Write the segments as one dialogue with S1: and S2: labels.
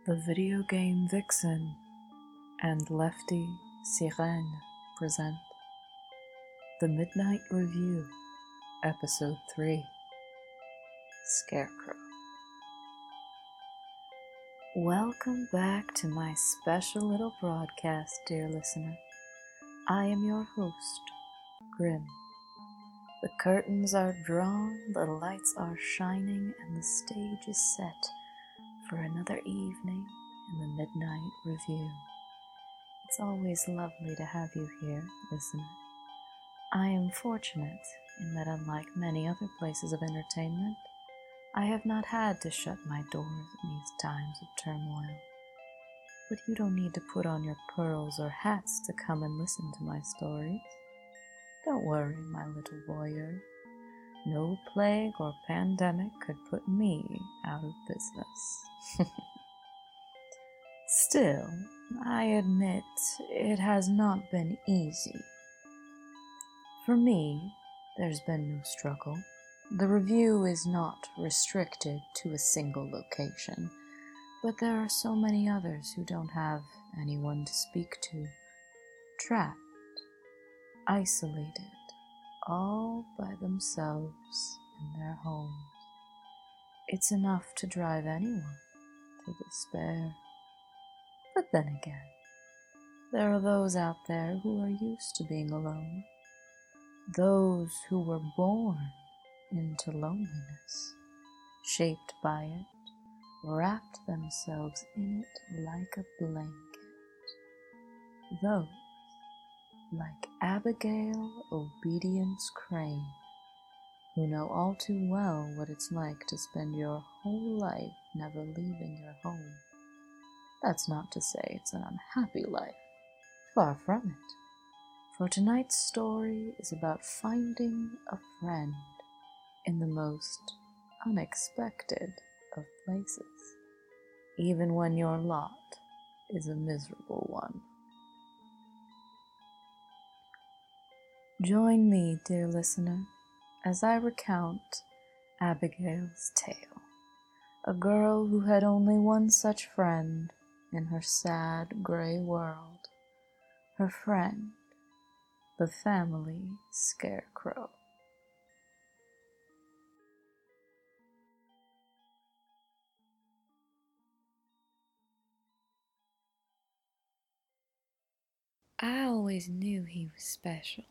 S1: The Video Game Vixen and Lefty Sirene present The Midnight Review, Episode 3, Scarecrow. Welcome back to my special little broadcast, dear listener. I am your host, Grim. The curtains are drawn, the lights are shining, and the stage is set for another evening in the Midnight Review. It's always lovely to have you here, listener. I am fortunate in that, unlike many other places of entertainment, I have not had to shut my doors in these times of turmoil. But you don't need to put on your pearls or hats to come and listen to my stories. Don't worry, my little voyeur. No plague or pandemic could put me out of business. Still, I admit it has not been easy. For me, there's been no struggle. The review is not restricted to a single location, but there are so many others who don't have anyone to speak to, trapped, isolated, all by themselves in their homes. It's enough to drive anyone to despair. But then again, there are those out there who are used to being alone, those who were born into loneliness, shaped by it, wrapped themselves in it like a blanket. Those, like Abigail Obedience Crane, who know all too well what it's like to spend your whole life never leaving your home. That's not to say it's an unhappy life. Far from it. For tonight's story is about finding a friend in the most unexpected of places, even when your lot is a miserable one. Join me, dear listener, as I recount Abigail's tale, a girl who had only one such friend in her sad, gray world. Her friend, the family Scarecrow.
S2: I always knew he was special.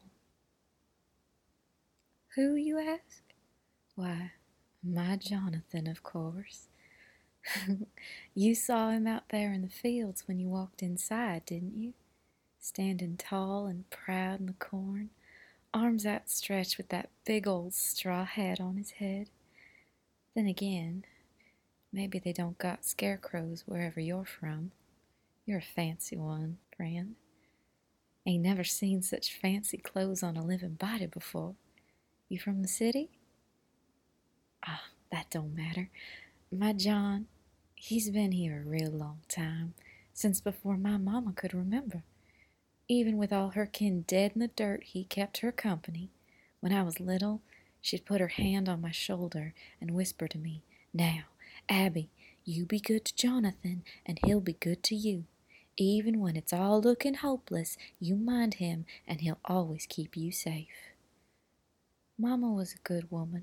S2: Who, you ask? Why, my Jonathan, of course. You saw him out there in the fields when you walked inside, didn't you? Standing tall and proud in the corn, arms outstretched with that big old straw hat on his head. Then again, maybe they don't got scarecrows wherever you're from. You're a fancy one, friend. Ain't never seen such fancy clothes on a living body before. You from the city? Ah, that don't matter. My John, he's been here a real long time, since before my mama could remember. Even with all her kin dead in the dirt, he kept her company. When I was little, she'd put her hand on my shoulder and whisper to me, "Now, Abby, you be good to Jonathan, and he'll be good to you. Even when it's all looking hopeless, you mind him, and he'll always keep you safe." Mama was a good woman.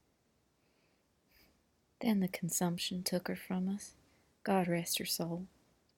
S2: Then the consumption took her from us. God rest her soul.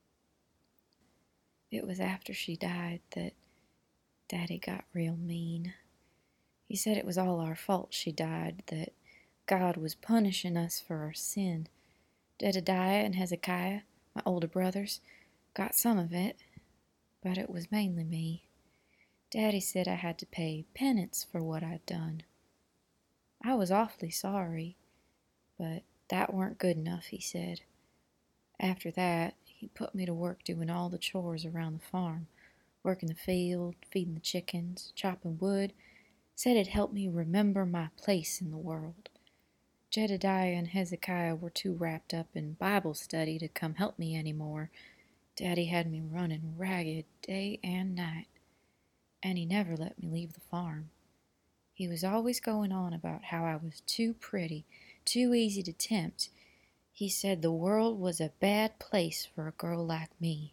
S2: It was after she died that Daddy got real mean. He said it was all our fault she died, that God was punishing us for our sin. Jedediah and Hezekiah, my older brothers, got some of it, but it was mainly me. Daddy said I had to pay penance for what I'd done. I was awfully sorry, but that weren't good enough, he said. After that, he put me to work doing all the chores around the farm, working the field, feeding the chickens, chopping wood. Said it helped me remember my place in the world. Jedediah and Hezekiah were too wrapped up in Bible study to come help me anymore. Daddy had me running ragged day and night, and he never let me leave the farm. He was always going on about how I was too pretty, too easy to tempt. He said the world was a bad place for a girl like me.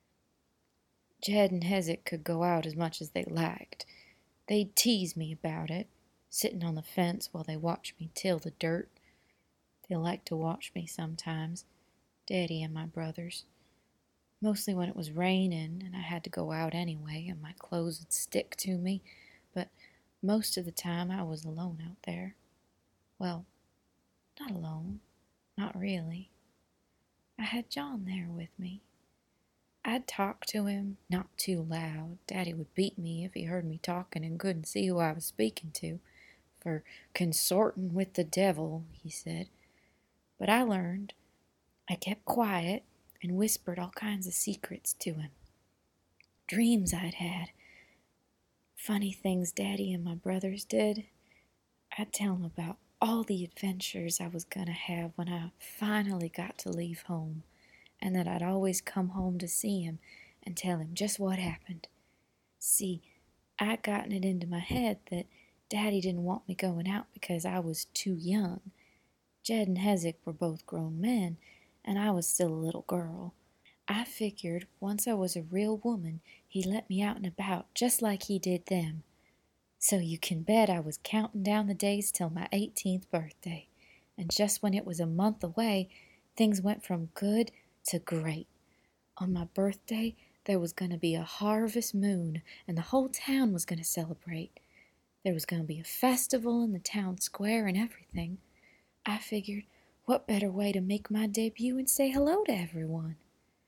S2: Jed and Hezek could go out as much as they liked. They'd tease me about it, sitting on the fence while they watched me till the dirt. They liked to watch me sometimes, Daddy and my brothers. Mostly when it was raining and I had to go out anyway and my clothes would stick to me, but most of the time I was alone out there. Well, not alone, not really. I had John there with me. I'd talk to him, not too loud. Daddy would beat me if he heard me talking and couldn't see who I was speaking to, for consorting with the devil, he said. But I learned. I kept quiet and whispered all kinds of secrets to him. Dreams I'd had. Funny things Daddy and my brothers did. I'd tell him about all the adventures I was going to have when I finally got to leave home, and that I'd always come home to see him and tell him just what happened. See, I'd gotten it into my head that Daddy didn't want me going out because I was too young. Jed and Hezek were both grown men, and I was still a little girl. I figured once I was a real woman, he'd let me out and about just like he did them. So you can bet I was counting down the days till my 18th birthday, and just when it was a month away, things went from good to great. On my birthday, there was going to be a harvest moon, and the whole town was going to celebrate. There was going to be a festival in the town square and everything. I figured, what better way to make my debut and say hello to everyone?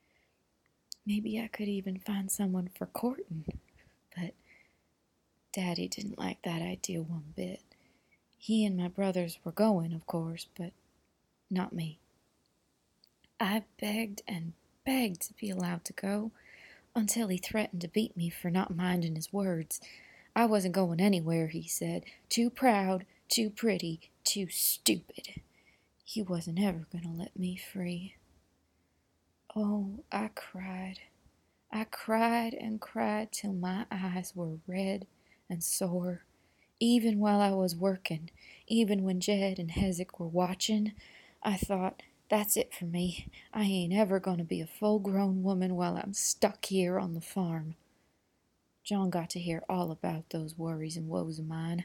S2: Maybe I could even find someone for courting, but Daddy didn't like that idea one bit. He and my brothers were going, of course, but not me. I begged and begged to be allowed to go, until he threatened to beat me for not minding his words. I wasn't going anywhere, he said. Too proud, too pretty, too stupid. He wasn't ever going to let me free. Oh, I cried. I cried and cried till my eyes were red and sore. Even while I was working, even when Jed and Hezek were watching, I thought, that's it for me. I ain't ever going to be a full-grown woman while I'm stuck here on the farm. John got to hear all about those worries and woes of mine.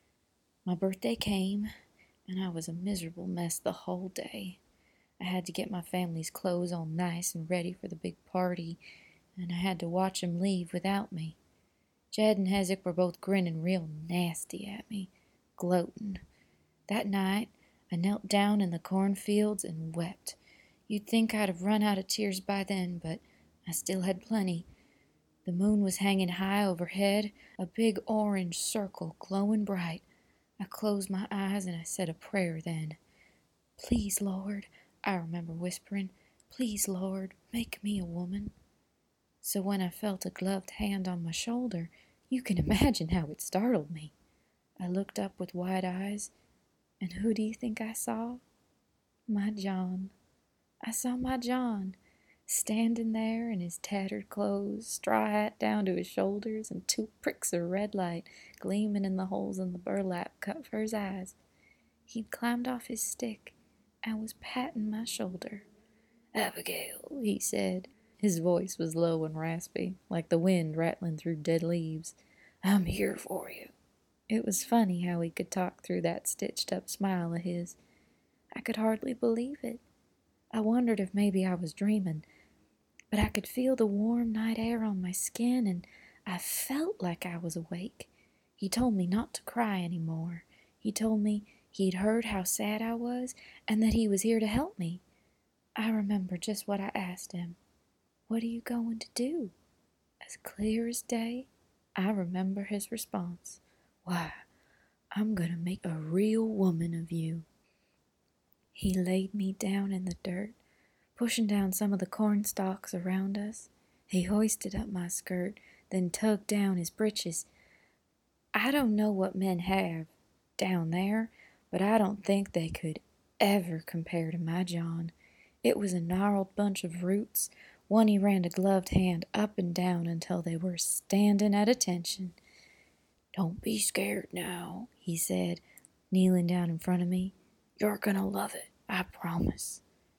S2: My birthday came, and I was a miserable mess the whole day. I had to get my family's clothes all nice and ready for the big party, and I had to watch 'em leave without me. Jed and Hezek were both grinning real nasty at me, gloating. That night, I knelt down in the cornfields and wept. You'd think I'd have run out of tears by then, but I still had plenty. The moon was hanging high overhead, a big orange circle glowing bright. I closed my eyes and I said a prayer then. Please, Lord, I remember whispering, please, Lord, make me a woman. So when I felt a gloved hand on my shoulder, you can imagine how it startled me. I looked up with wide eyes, and who do you think I saw? My John. I saw my John, standing there in his tattered clothes, straw hat down to his shoulders, and 2 pricks of red light gleaming in the holes in the burlap cut for his eyes. He'd climbed off his stick and was patting my shoulder. Abigail, he said. His voice was low and raspy, like the wind rattling through dead leaves. I'm here for you. It was funny how he could talk through that stitched-up smile of his. I could hardly believe it. I wondered if maybe I was dreaming, but I could feel the warm night air on my skin, and I felt like I was awake. He told me not to cry any more. He told me he'd heard how sad I was, and that he was here to help me. I remember just what I asked him. What are you going to do? As clear as day, I remember his response. Why, I'm going to make a real woman of you. He laid me down in the dirt, pushing down some of the corn stalks around us. He hoisted up my skirt, then tugged down his breeches. I don't know what men have down there, but I don't think they could ever compare to my John. It was a gnarled bunch of roots. One he ran a gloved hand up and down until they were standing at attention. Don't be scared now, he said, kneeling down in front of me. You're gonna love it, I promise.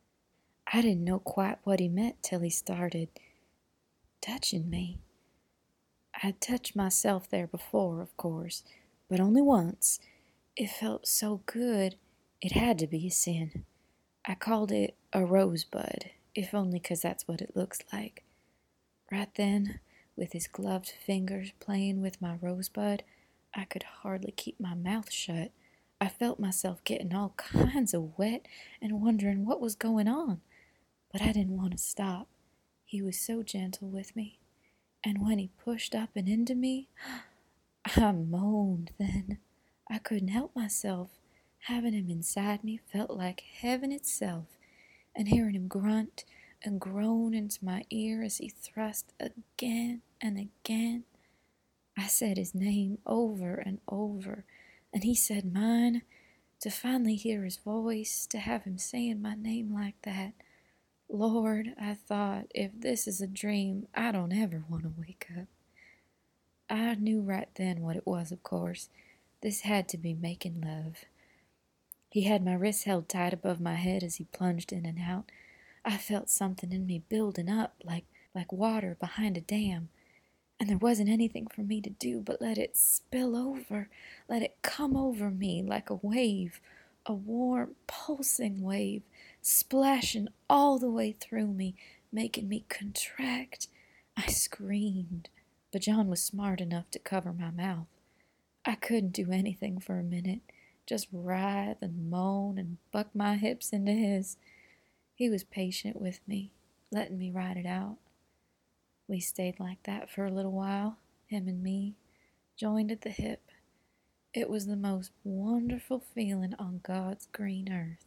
S2: I didn't know quite what he meant till he started touching me. I'd touched myself there before, of course, but only once. It felt so good, it had to be a sin. I called it a rosebud, if only 'cause that's what it looks like. Right then, with his gloved fingers playing with my rosebud, I could hardly keep my mouth shut. I felt myself getting all kinds of wet and wondering what was going on. But I didn't want to stop. He was so gentle with me. And when he pushed up and into me, I moaned then. I couldn't help myself. Having him inside me felt like heaven itself, and hearing him grunt and groan into my ear as he thrust again and again. I said his name over and over, and he said mine. To finally hear his voice, to have him saying my name like that. Lord, I thought, if this is a dream, I don't ever want to wake up. I knew right then what it was, of course. This had to be making love. He had my wrists held tight above my head as he plunged in and out. I felt something in me building up, like water behind a dam. And there wasn't anything for me to do but let it spill over, let it come over me like a wave, a warm, pulsing wave, splashing all the way through me, making me contract. I screamed, but John was smart enough to cover my mouth. I couldn't do anything for a minute, just writhe and moan and buck my hips into his. He was patient with me, letting me ride it out. We stayed like that for a little while, him and me, joined at the hip. It was the most wonderful feeling on God's green earth.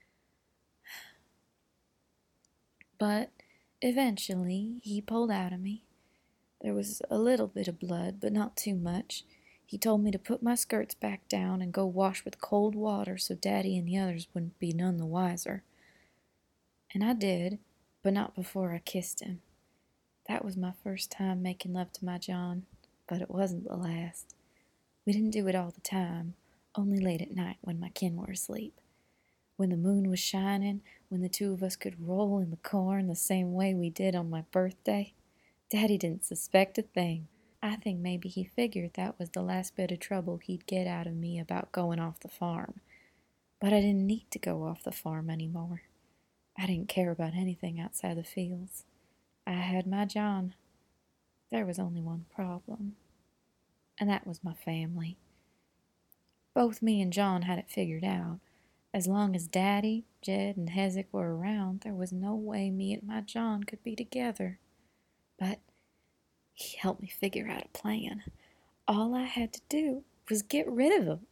S2: But eventually he pulled out of me. There was a little bit of blood, but not too much. He told me to put my skirts back down and go wash with cold water so Daddy and the others wouldn't be none the wiser. And I did, but not before I kissed him. That was my first time making love to my John, but it wasn't the last. We didn't do it all the time, only late at night when my kin were asleep. When the moon was shining, when the two of us could roll in the corn the same way we did on my birthday. Daddy didn't suspect a thing. I think maybe he figured that was the last bit of trouble he'd get out of me about going off the farm. But I didn't need to go off the farm anymore. I didn't care about anything outside the fields. I had my John. There was only one problem, and that was my family. Both me and John had it figured out. As long as Daddy, Jed, and Hezek were around, there was no way me and my John could be together. But he helped me figure out a plan. All I had to do was get rid of him.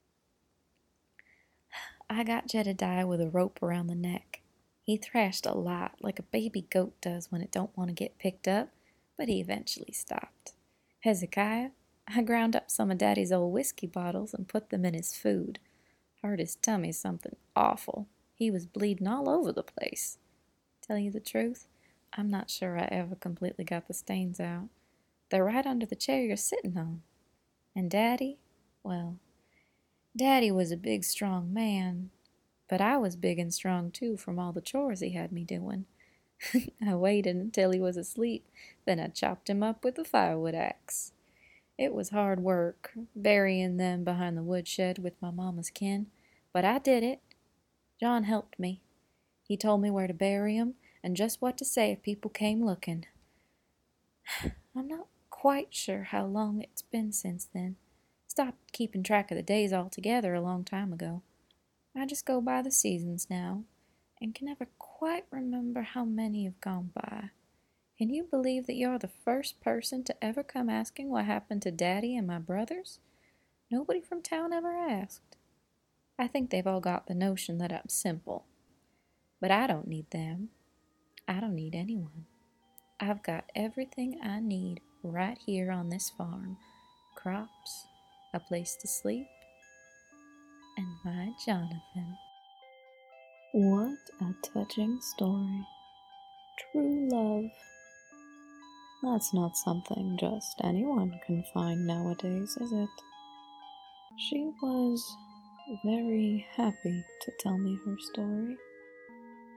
S2: I got Jedediah with a rope around the neck. He thrashed a lot, like a baby goat does when it don't want to get picked up, but he eventually stopped. Hezekiah, I ground up some of Daddy's old whiskey bottles and put them in his food. Hurt his tummy something awful. He was bleeding all over the place. Tell you the truth, I'm not sure I ever completely got the stains out. They're right under the chair you're sitting on. And Daddy, well, Daddy was a big, strong man, but I was big and strong too from all the chores he had me doing. I waited until he was asleep, then I chopped him up with a firewood axe. It was hard work, burying them behind the woodshed with my mama's kin, but I did it. John helped me. He told me where to bury 'em and just what to say if people came looking. I'm not quite sure how long it's been since then. Stopped keeping track of the days altogether a long time ago. I just go by the seasons now, and can never quite remember how many have gone by. Can you believe that you're the first person to ever come asking what happened to Daddy and my brothers? Nobody from town ever asked. I think they've all got the notion that I'm simple. But I don't need them. I don't need anyone. I've got everything I need right here on this farm. Crops, a place to sleep, and my Jonathan.
S1: What a touching story. True love. That's not something just anyone can find nowadays, is it? She was very happy to tell me her story.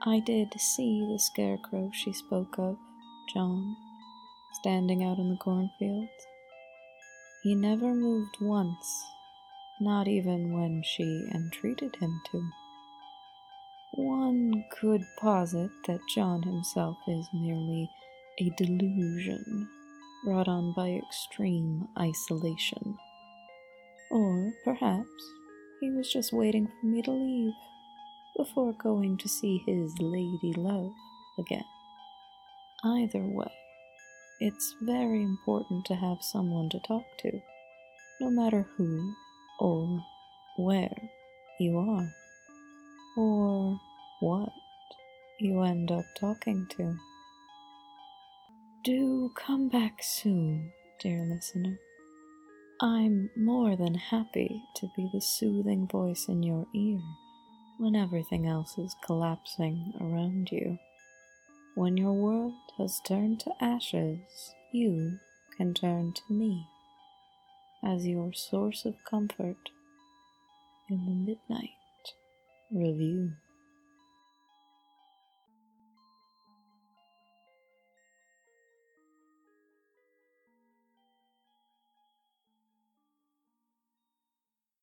S2: I did see the scarecrow she spoke of, John, standing out in the cornfields. He never moved once, not even when she entreated him to. One could posit that John himself is merely a delusion brought on by extreme isolation. Or perhaps he was just waiting for me to leave before going to see his lady love again. Either way, it's very important to have someone to talk to, no matter who or where you are, or what you end up talking to. Do come back soon, dear listener. I'm more than happy to be the soothing voice in your ear when everything else is collapsing around you. When your world has turned to ashes, you can turn to me as your source of comfort in the Midnight Review.